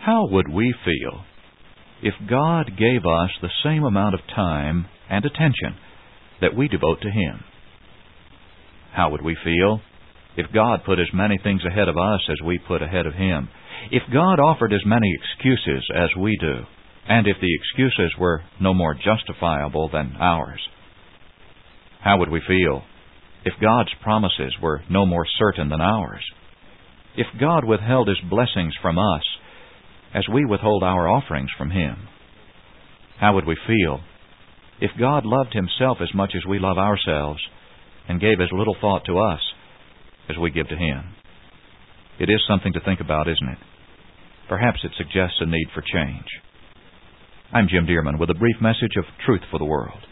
How would we feel if God gave us the same amount of time and attention that we devote to Him? How would we feel if God put as many things ahead of us as we put ahead of Him? If God offered as many excuses as we do, and if the excuses were no more justifiable than ours? How would we feel if God's promises were no more certain than ours? If God withheld His blessings from us as we withhold our offerings from Him? How would we feel if God loved Himself as much as we love ourselves and gave as little thought to us as we give to Him? It is something to think about, isn't it? Perhaps it suggests a need for change. I'm Jim Dearman with a brief message of truth for the world.